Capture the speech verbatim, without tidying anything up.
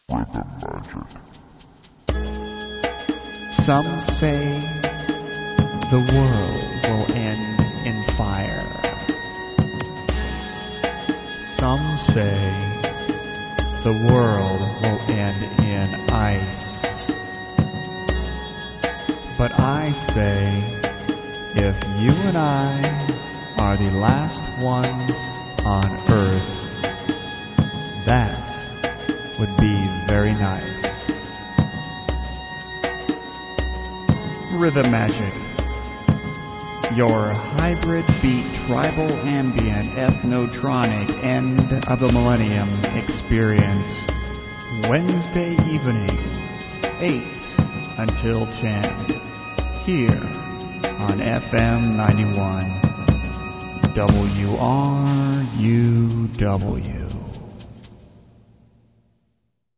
Some say the world will end in fire. Some say the world will end in ice. But I say, if you and I are the last ones on Earth, that would be very nice. Rhythm Magic, your hybrid beat tribal ambient ethnotronic end of the millennium experience, Wednesday evenings, eight until ten, here on F M ninety-one W R U W.